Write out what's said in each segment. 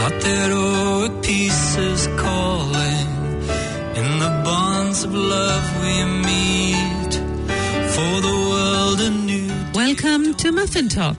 out there oh, at peace is calling. In the bonds of love we meet, for the world anew. Welcome to Muffin Talk.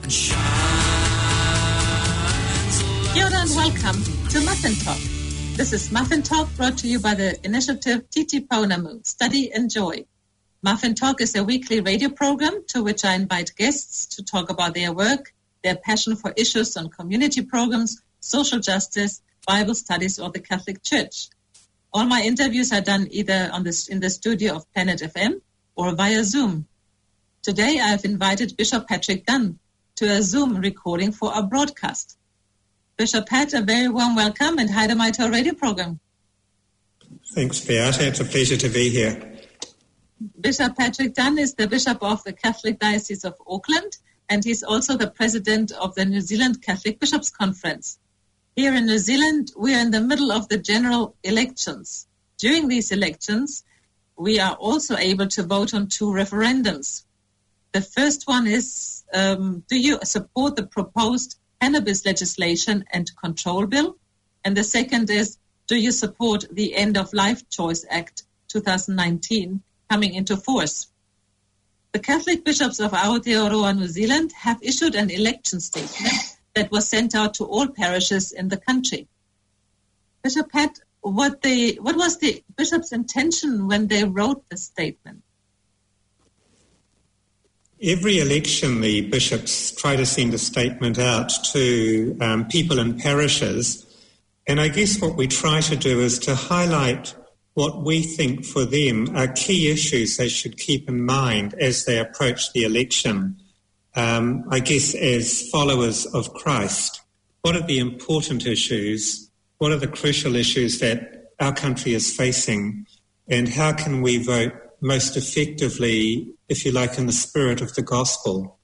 Kia ora and welcome to Muffin Talk. This is Muffin Talk, brought to you by the initiative Titi Pounamu, Study and Joy. Muffin Talk is a weekly radio program to which I invite guests to talk about their work, their passion for issues on community programs, social justice, Bible studies, or the Catholic Church. All my interviews are done either in the studio of Planet FM or via Zoom. Today I have invited Bishop Patrick Dunn to a Zoom recording for our broadcast. Bishop Pat, a very warm welcome and hi to my radio program. Thanks, Beata. It's a pleasure to be here. Bishop Patrick Dunn is the Bishop of the Catholic Diocese of Auckland, and he's also the President of the New Zealand Catholic Bishops' Conference. Here in New Zealand, we are in the middle of the general elections. During these elections, we are also able to vote on 2 referendums. The first one is, do you support the proposed cannabis legislation and control bill? And the second is, do you support the End of Life Choice Act 2019 coming into force? The Catholic bishops of Aotearoa, New Zealand have issued an election statement that was sent out to all parishes in the country. Bishop Pat, what was the bishop's intention when they wrote the statement? Every election, the bishops try to send a statement out to people in parishes. And I guess what we try to do is to highlight what we think for them are key issues they should keep in mind as they approach the election. I guess as followers of Christ, what are the important issues? What are the crucial issues that our country is facing? And how can we vote most effectively, if you like, in the spirit of the gospel?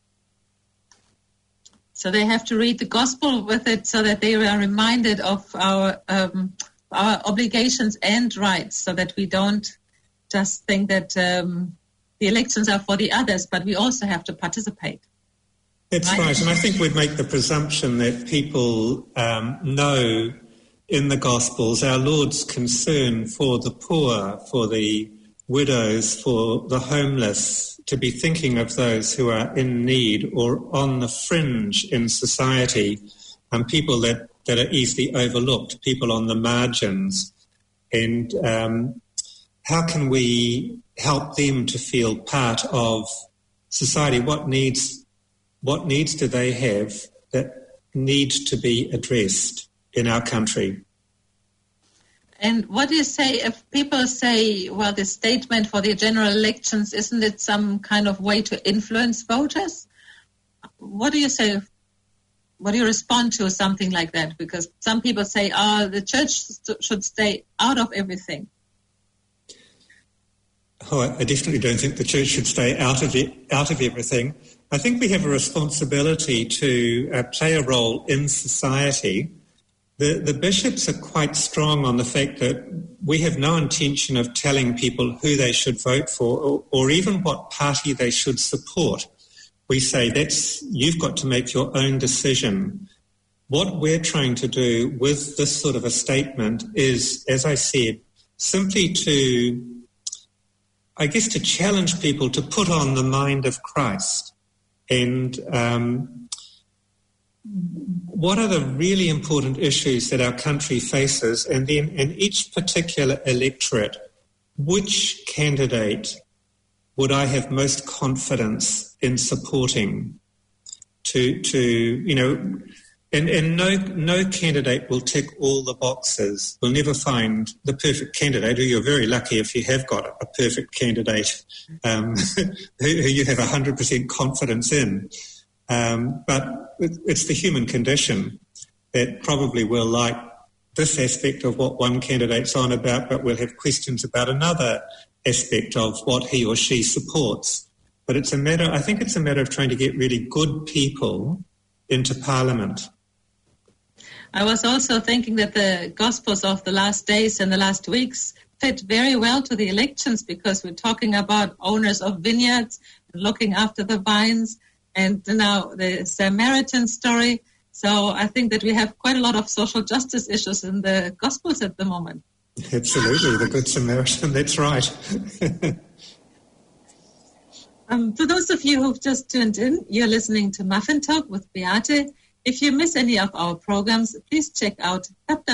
So they have to read the gospel with it so that they are reminded of our obligations and rights, so that we don't just think that the elections are for the others, but we also have to participate. That's right. And I think we'd make the presumption that people know in the Gospels our Lord's concern for the poor, for the widows, for the homeless, to be thinking of those who are in need or on the fringe in society, and people that are easily overlooked, people on the margins. And how can we help them to feel part of society? What needs do they have that need to be addressed in our country? And what do you say if people say, well, the statement for the general elections, isn't it some kind of way to influence voters? What do you say? What do you respond to something like that? Because some people say, the church should stay out of everything. Oh, I definitely don't think the church should stay out of everything. I think we have a responsibility to play a role in society. The bishops are quite strong on the fact that we have no intention of telling people who they should vote for or even what party they should support. We say you've got to make your own decision. What we're trying to do with this sort of a statement is, as I said, simply to challenge people to put on the mind of Christ. And what are the really important issues that our country faces? And then in each particular electorate, which candidate would I have most confidence in supporting and no candidate will tick all the boxes. We'll never find the perfect candidate, or you're very lucky if you have got a perfect candidate who you have 100% confidence in. But it's the human condition that probably will like this aspect of what one candidate's on about, but we'll have questions about another aspect of what he or she supports. But I think it's a matter of trying to get really good people into Parliament. I was also thinking that the Gospels of the last days and the last weeks fit very well to the elections, because we're talking about owners of vineyards, looking after the vines, and now the Samaritan story. So I think that we have quite a lot of social justice issues in the Gospels at the moment. Absolutely, the Good Samaritan, that's right. For those of you who've just tuned in, you're listening to Muffin Talk with Beate. If you miss any of our programs, please check out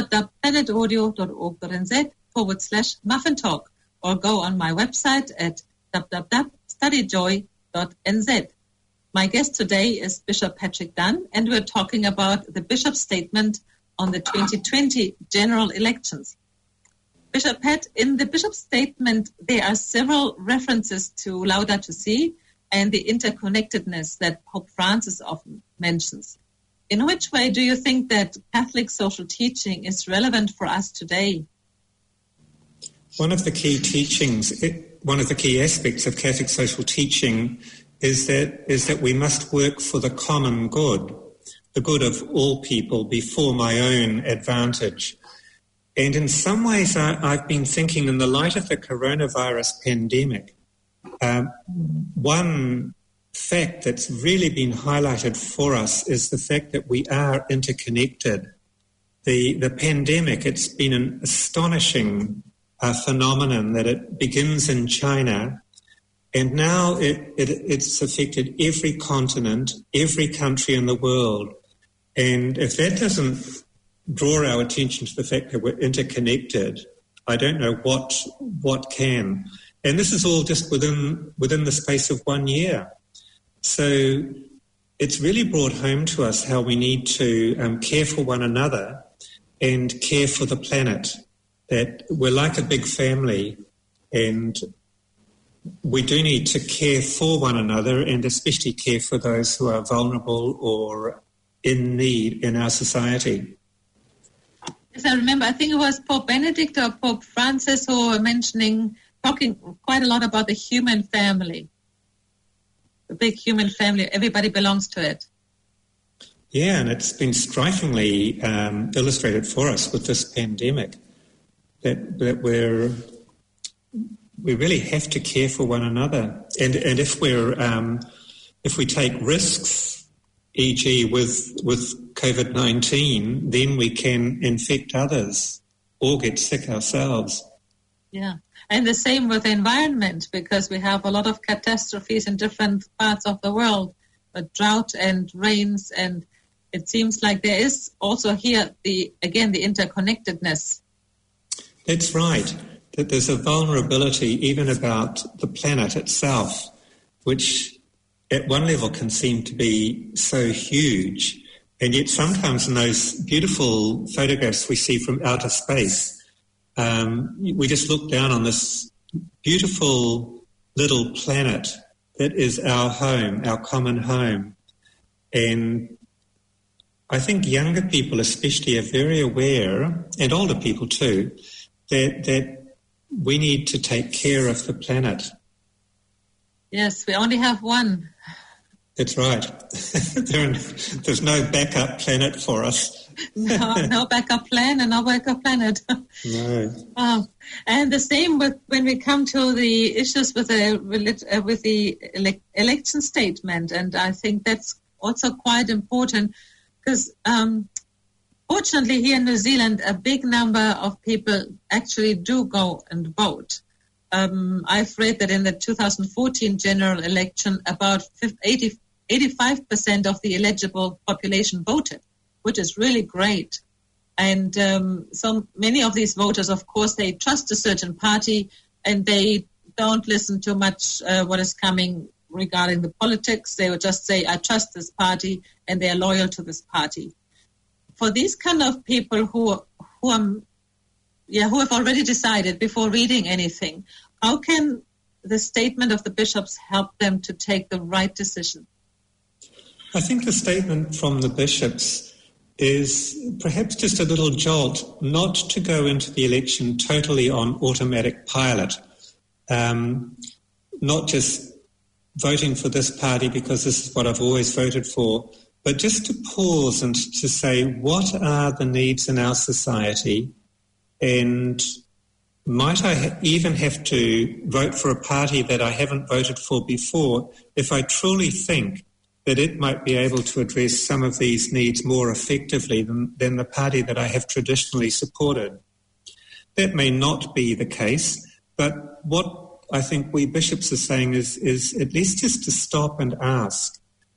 www.planetaudio.org.nz/Muffin Talk or go on my website at www.studyjoy.nz. My guest today is Bishop Patrick Dunn, and we're talking about the Bishop's statement on the 2020 general elections. Bishop Pat, in the Bishop's statement, there are several references to Laudato Si and the interconnectedness that Pope Francis often mentions. In which way do you think that Catholic social teaching is relevant for us today? One of the key aspects of Catholic social teaching is that we must work for the common good, the good of all people before my own advantage. And in some ways, I've been thinking in the light of the coronavirus pandemic, one fact that's really been highlighted for us is the fact that we are interconnected. The pandemic, it's been an astonishing phenomenon that it begins in China, and now it's affected every continent, every country in the world. And if that doesn't draw our attention to the fact that we're interconnected, I don't know what can. And this is all just within the space of 1 year. So it's really brought home to us how we need to care for one another and care for the planet, that we're like a big family and we do need to care for one another and especially care for those who are vulnerable or in need in our society. Yes, I remember, I think it was Pope Benedict or Pope Francis who were talking quite a lot about the human family. The big human family, everybody belongs to it. Yeah, and it's been strikingly illustrated for us with this pandemic that we really have to care for one another, and if we take risks, e.g. with COVID-19, then we can infect others or get sick ourselves. Yeah, and the same with the environment, because we have a lot of catastrophes in different parts of the world, drought and rains, and it seems like there is also here the interconnectedness. That's right, that there's a vulnerability even about the planet itself, which at one level can seem to be so huge, and yet sometimes in those beautiful photographs we see from outer space, we just look down on this beautiful little planet that is our home, our common home. And I think younger people especially are very aware, and older people too, that we need to take care of the planet. Yes, we only have one. That's right. There's no backup planet for us. No backup plan and no backup planet. No. And the same when we come to the issues with the election statement, and I think that's also quite important because fortunately here in New Zealand a big number of people actually do go and vote. I've read that in the 2014 general election about 85% of the eligible population voted, which is really great. And so many of these voters, of course, they trust a certain party and they don't listen to much what is coming regarding the politics. They would just say, I trust this party, and they are loyal to this party. For these kind of people who have already decided before reading anything, how can the statement of the bishops help them to take the right decision? I think the statement from the bishops is perhaps just a little jolt not to go into the election totally on automatic pilot, not just voting for this party because this is what I've always voted for, but just to pause and to say, what are the needs in our society, and might I even have to vote for a party that I haven't voted for before if I truly think that it might be able to address some of these needs more effectively than the party that I have traditionally supported. That may not be the case, but what I think we bishops are saying is at least just to stop and ask,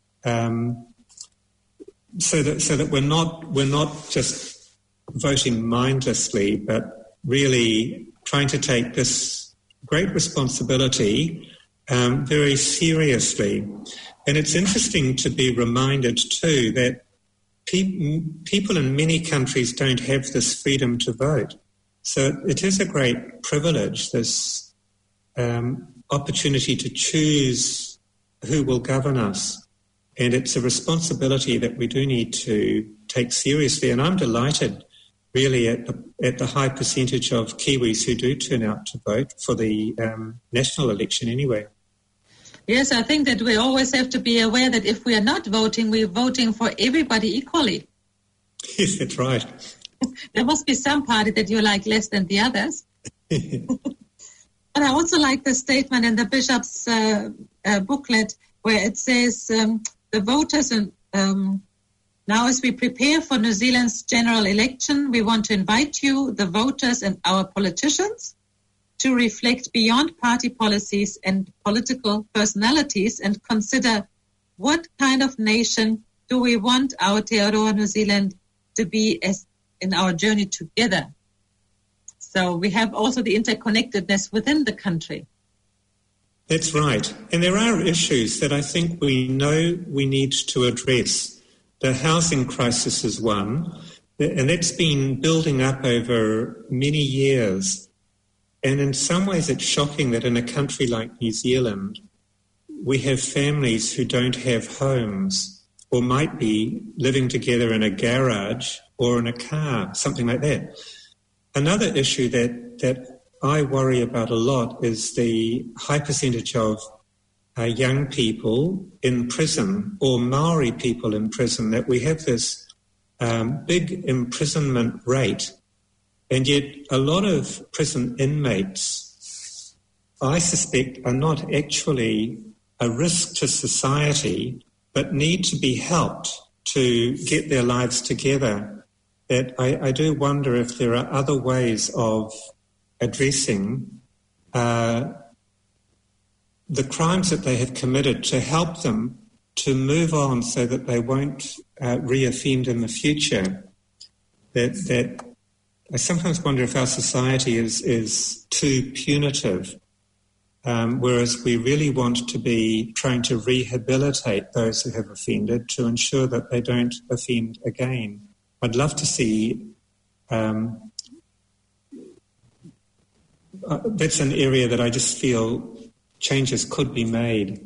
so that we're not just voting mindlessly, but really trying to take this great responsibility very seriously. And it's interesting to be reminded too that people in many countries don't have this freedom to vote. So it is a great privilege, this opportunity to choose who will govern us. And it's a responsibility that we do need to take seriously. And I'm delighted really at the high percentage of Kiwis who do turn out to vote for the national election anyway. Yes, I think that we always have to be aware that if we are not voting, we're voting for everybody equally. Yes, that's right. There must be some party that you like less than the others. But I also like the statement in the bishop's booklet where it says the voters, now as we prepare for New Zealand's general election, we want to invite you, the voters and our politicians, to reflect beyond party policies and political personalities and consider what kind of nation do we want our Aotearoa New Zealand to be as in our journey together. So we have also the interconnectedness within the country. That's right. And there are issues that I think we know we need to address. The housing crisis is one, and that's been building up over many years. And in some ways it's shocking that in a country like New Zealand, we have families who don't have homes or might be living together in a garage or in a car, something like that. Another issue that I worry about a lot is the high percentage of young people in prison or Maori people in prison, that we have this big imprisonment rate. And yet a lot of prison inmates, I suspect, are not actually a risk to society, but need to be helped to get their lives together. That I do wonder if there are other ways of addressing the crimes that they have committed to help them to move on so that they won't reoffend in the future. That I sometimes wonder if our society is too punitive, whereas we really want to be trying to rehabilitate those who have offended to ensure that they don't offend again. I'd love to see that's an area that I just feel changes could be made.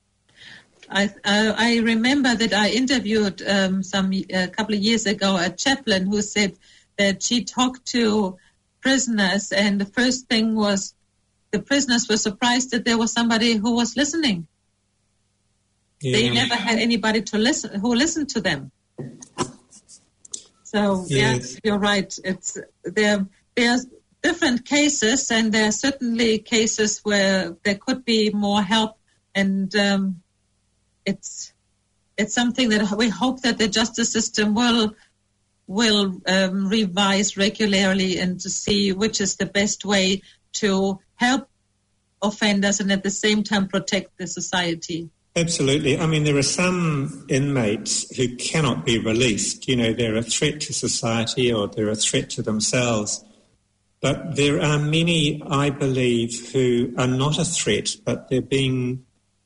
I remember that I interviewed a couple of years ago a chaplain who said that she talked to prisoners, and the first thing was the prisoners were surprised that there was somebody who was listening. Yeah. They never had anybody to listen who listened to them. So yes, you're right. There's different cases, and there are certainly cases where there could be more help, and it's something that we hope that the justice system will revise regularly and to see which is the best way to help offenders and at the same time protect the society. Absolutely. I mean, there are some inmates who cannot be released. You know, they're a threat to society or they're a threat to themselves. But there are many, I believe, who are not a threat, but they're being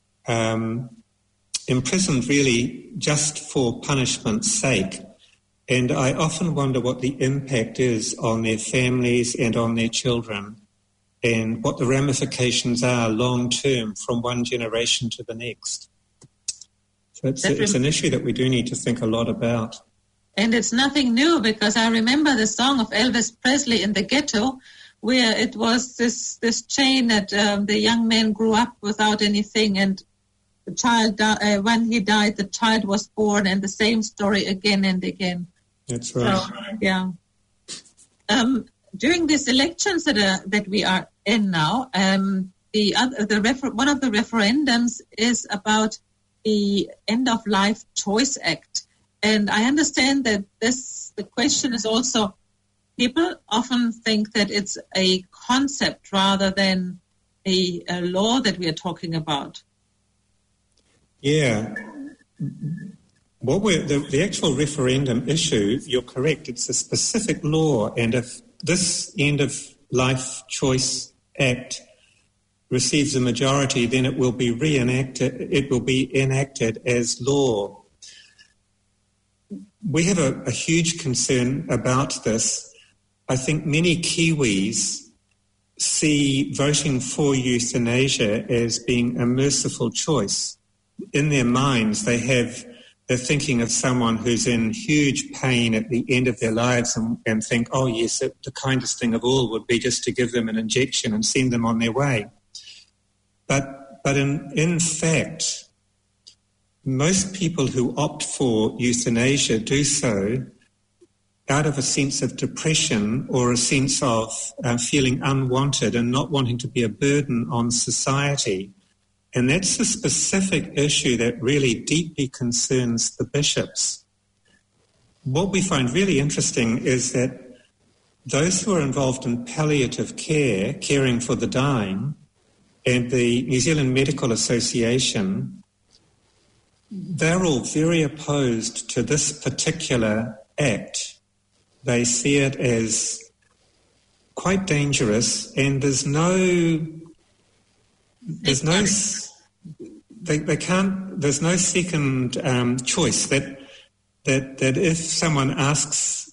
imprisoned really just for punishment's sake. And I often wonder what the impact is on their families and on their children, and what the ramifications are long-term from one generation to the next. So it's an issue that we do need to think a lot about. And it's nothing new, because I remember the song of Elvis Presley in the Ghetto, where it was this chain that the young man grew up without anything, and the child, when he died, the child was born, and the same story again and again. That's right. So, yeah. During these elections that we are in now, one of the referendums is about the End of Life Choice Act. And I understand that the question is also, people often think that it's a concept rather than a law that we are talking about. Yeah. The actual referendum issue, you're correct, it's a specific law, and if this End of Life Choice Act receives a majority, then it will be enacted as law. We have a huge concern about this. I think many Kiwis see voting for euthanasia as being a merciful choice. In their minds, they're thinking of someone who's in huge pain at the end of their lives and think, oh yes, the kindest thing of all would be just to give them an injection and send them on their way. But in fact, most people who opt for euthanasia do so out of a sense of depression or a sense of feeling unwanted and not wanting to be a burden on society. And that's a specific issue that really deeply concerns the bishops. What we find really interesting is that those who are involved in palliative care, caring for the dying, and the New Zealand Medical Association, they're all very opposed to this particular act. They see it as quite dangerous, and there's no second choice that if someone asks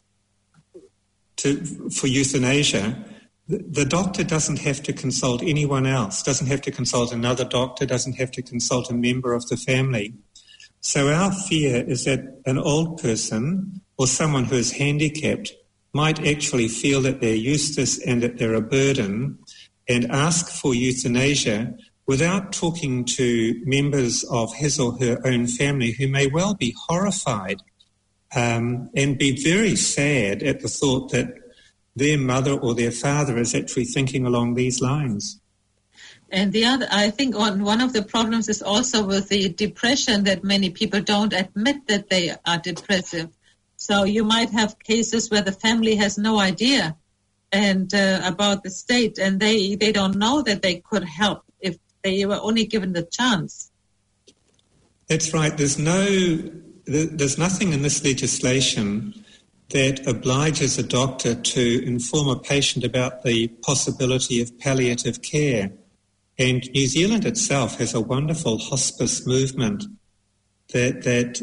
for euthanasia, the doctor doesn't have to consult anyone else, doesn't have to consult another doctor, doesn't have to consult a member of the family. So our fear is that an old person or someone who is handicapped might actually feel that they're useless and that they're a burden and ask for euthanasia without talking to members of his or her own family who may well be horrified and be very sad at the thought that their mother or their father is actually thinking along these lines. And I think one of the problems is also with the depression, that many people don't admit that they are depressive. So you might have cases where the family has no idea about the state, and they don't know that they could help if they were only given the chance. That's right. There's nothing in this legislation that obliges a doctor to inform a patient about the possibility of palliative care. And New Zealand itself has a wonderful hospice movement that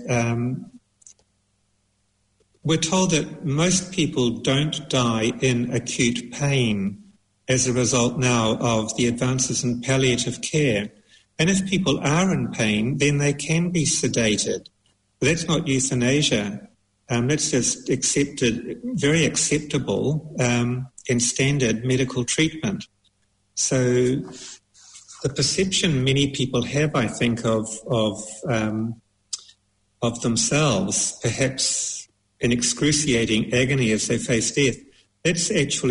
we're told that most people don't die in acute pain as a result now of the advances in palliative care. And if people are in pain, then they can be sedated. That's not euthanasia. That's just very acceptable and standard medical treatment. So the perception many people have, I think, of themselves, perhaps in excruciating agony as they face death, that's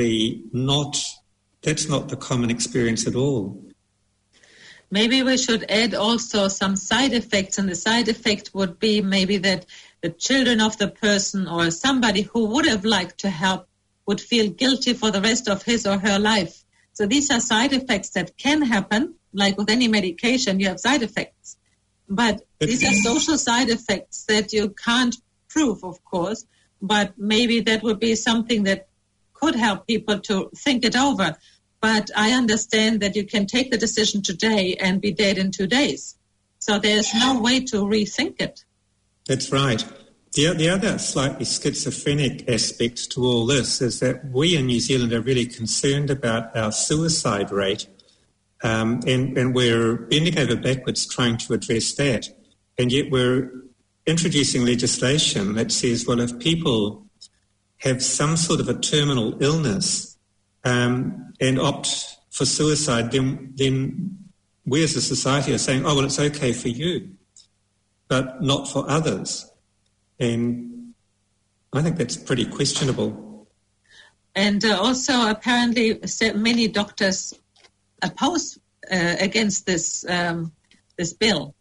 not the common experience at all. Maybe we should add also some side effects, and the side effect would be maybe that the children of the person or somebody who would have liked to help would feel guilty for the rest of his or her life. So these are side effects that can happen. Like with any medication, you have side effects. But these are social side effects that you can't prove, of course, but maybe that would be something that could help people to think it over. But I understand that you can take the decision today and be dead in 2 days. So there's no way to rethink it. That's right. The other slightly schizophrenic aspect to all this is that we in New Zealand are really concerned about our suicide rate, and we're bending over backwards trying to address that. And yet we're introducing legislation that says, well, if people have some sort of a terminal illness and opt for suicide, then we as a society are saying, oh, well, it's okay for you, but not for others. And I think that's pretty questionable. And also, apparently, many doctors oppose against this bill.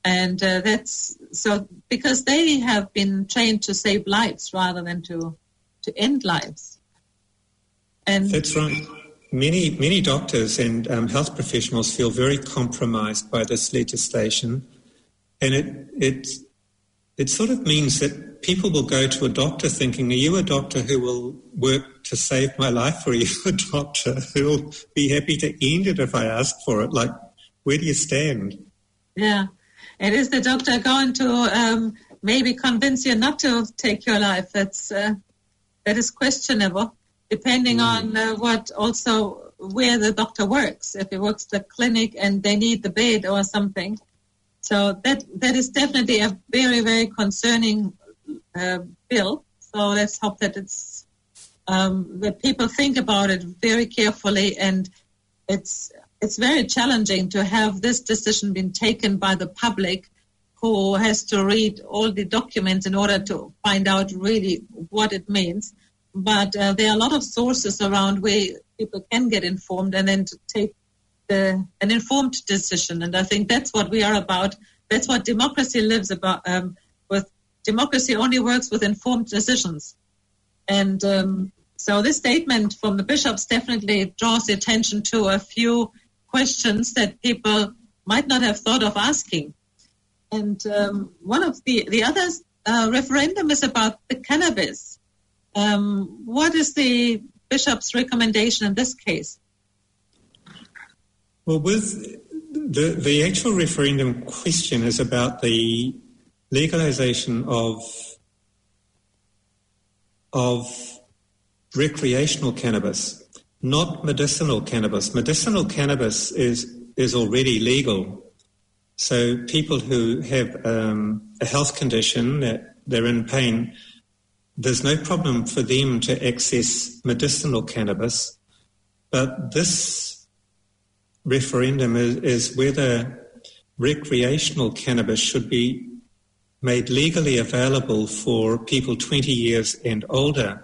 And that's so because they have been trained to save lives rather than to end lives. And that's right. Many doctors and health professionals feel very compromised by this legislation, and it sort of means that people will go to a doctor thinking, are you a doctor who will work to save my life, or are you a doctor who will be happy to end it if I ask for it? Like, where do you stand? Yeah. And is the doctor going to maybe convince you not to take your life? That is questionable, depending on where the doctor works. If he works the clinic and they need the bed or something. So that is definitely a very, very concerning bill. So let's hope that it's that people think about it very carefully. And it's very challenging to have this decision been taken by the public, who has to read all the documents in order to find out really what it means. But there are a lot of sources around where people can get informed and then to take an informed decision. And I think that's what we are about. That's what democracy lives about. With democracy only works with informed decisions. And so this statement from the bishops definitely draws the attention to a few questions that people might not have thought of asking. And one of the other referendum is about the cannabis. What is the bishop's recommendation in this case? Well, with the actual referendum question is about the legalization of recreational cannabis, not medicinal cannabis. Medicinal cannabis is already legal. So people who have a health condition that they're in pain, there's no problem for them to access medicinal cannabis. But this referendum is whether recreational cannabis should be made legally available for people 20 years and older.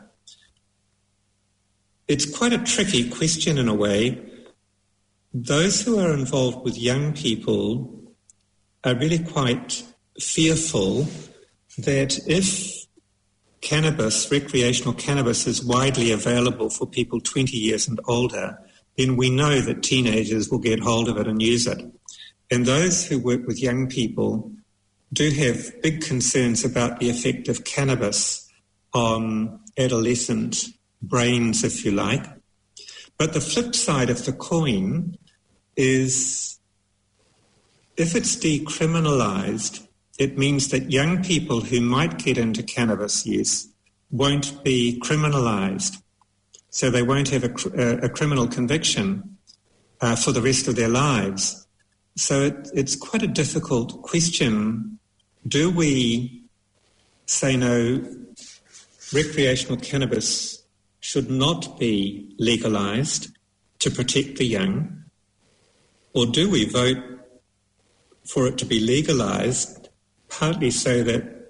It's quite a tricky question in a way. Those who are involved with young people are really quite fearful that if cannabis, recreational cannabis, is widely available for people 20 years and older, then we know that teenagers will get hold of it and use it. And those who work with young people do have big concerns about the effect of cannabis on adolescent brains, if you like. But the flip side of the coin is if it's decriminalized, it means that young people who might get into cannabis use won't be criminalized. So they won't have a criminal conviction for the rest of their lives. So it's quite a difficult question. Do we say no, recreational cannabis should not be legalized to protect the young? Or do we vote for it to be legalized, partly so that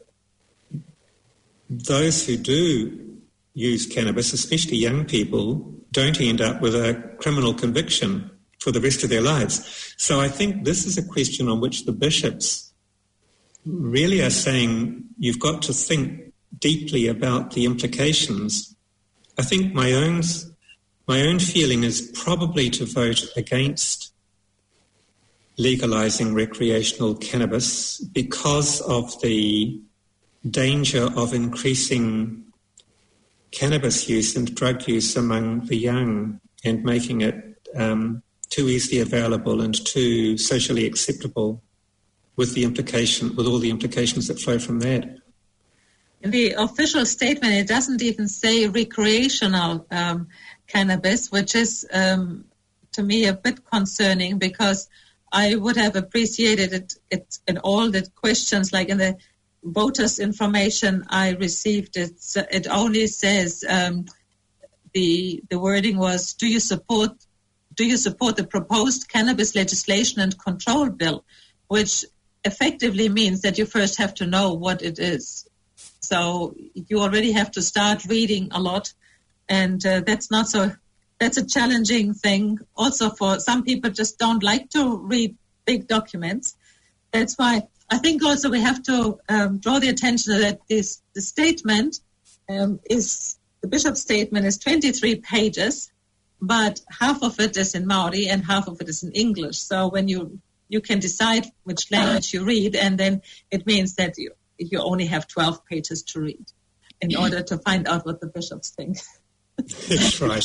those who do use cannabis, especially young people, don't end up with a criminal conviction for the rest of their lives? So I think this is a question on which the bishops really are saying you've got to think deeply about the implications. I think my own feeling is probably to vote against legalizing recreational cannabis because of the danger of increasing cannabis use and drug use among the young and making it too easily available and too socially acceptable with all the implications that flow from that. In the official statement, it doesn't even say recreational cannabis, which is, to me, a bit concerning because I would have appreciated it in all the questions, like in the voters' information I received. It only says the wording was, do you support the proposed cannabis legislation and control bill, which effectively means that you first have to know what it is. So you already have to start reading a lot, and that's a challenging thing. Also, for some people just don't like to read big documents. That's why I think also we have to draw the attention that the statement the bishop's statement is 23 pages, but half of it is in Maori and half of it is in English. So when you can decide which language you read, and then it means that you only have 12 pages to read in order to find out what the bishops think. That's right.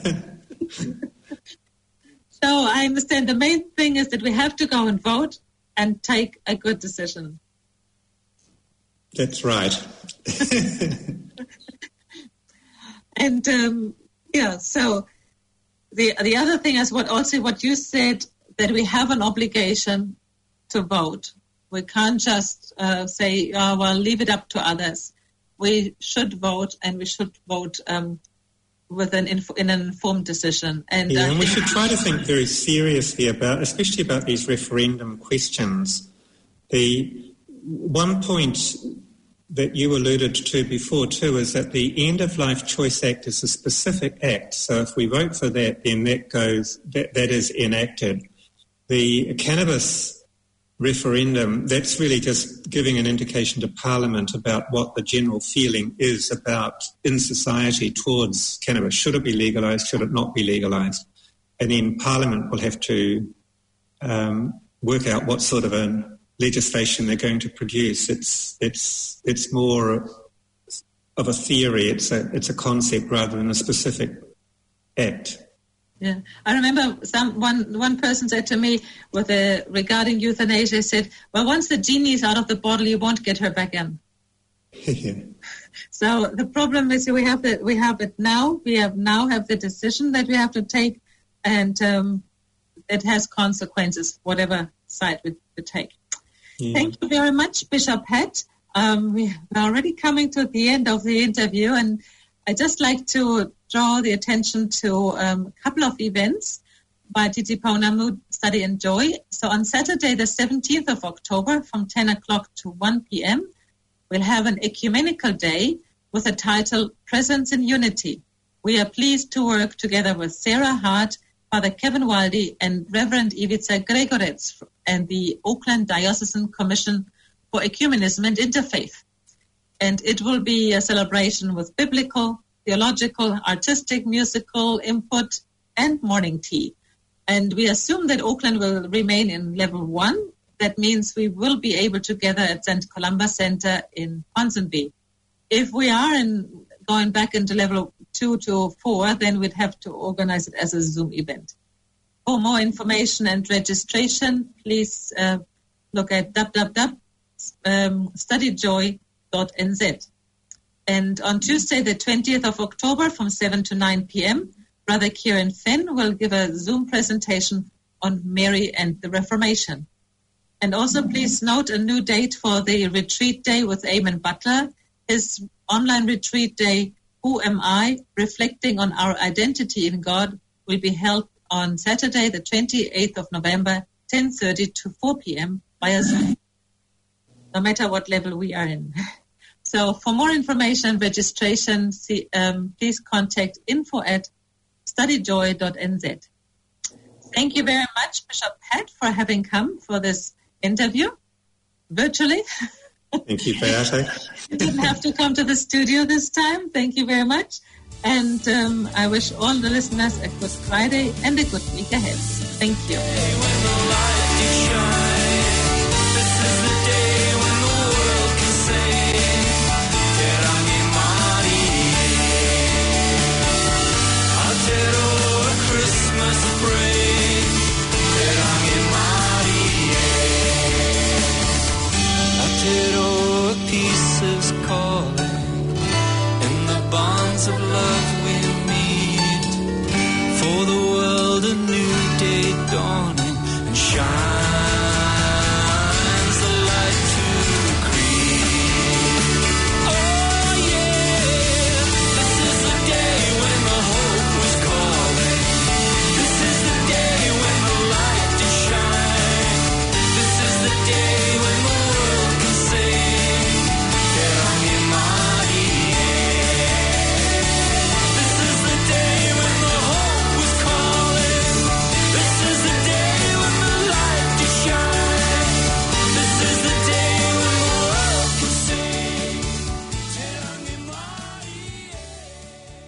So I understand the main thing is that we have to go and vote and take a good decision. That's right. And so the other thing is what you said, that we have an obligation to vote. We can't just say, oh, well, leave it up to others. We should vote, and we should vote with in an informed decision. And we should try to think very seriously especially about these referendum questions. The one point that you alluded to before too is that the End of Life Choice Act is a specific act. So if we vote for that, then that is enacted. The cannabis referendum, that's really just giving an indication to Parliament about what the general feeling is about in society towards cannabis. Should it be legalised? Should it not be legalised? And then Parliament will have to work out what sort of a legislation they're going to produce. It's more of a theory. It's a concept rather than a specific act. Yeah, I remember one person said to me regarding euthanasia, said, well, once the genie is out of the bottle, you won't get her back in. Yeah. So the problem is we have it now. We now have the decision that we have to take, and it has consequences, whatever side we take. Yeah. Thank you very much, Bishop Het. We are already coming to the end of the interview, and I'd just like to draw the attention to a couple of events by Titi Pounamu Study and Joy. So on Saturday, the 17th of October, from 10 o'clock to 1 p.m., we'll have an ecumenical day with the title Presence in Unity. We are pleased to work together with Sarah Hart, Father Kevin Waldy, and Reverend Ivica Gregorets and the Auckland Diocesan Commission for Ecumenism and Interfaith. And it will be a celebration with biblical, theological, artistic, musical input, and morning tea. And we assume that Auckland will remain in level 1. That means we will be able to gather at St. Columba Centre in Ponsonby. If we are going back into level 2 to 4, then we'd have to organize it as a Zoom event. For more information and registration, please look at www.studyjoy.nz. And on Tuesday, the 20th of October, from 7 to 9 p.m., Brother Kieran Fenn will give a Zoom presentation on Mary and the Reformation. And also please note a new date for the retreat day with Eamon Butler. His online retreat day, Who Am I? Reflecting on Our Identity in God, will be held on Saturday, the 28th of November, 10:30 to 4 p.m. via Zoom, no matter what level we are in. So for more information and registration, please contact info@studyjoy.nz. Thank you very much, Bishop Het, for having come for this interview virtually. Thank you, Beate. You didn't have to come to the studio this time. Thank you very much. And I wish all the listeners a good Friday and a good week ahead. Thank you.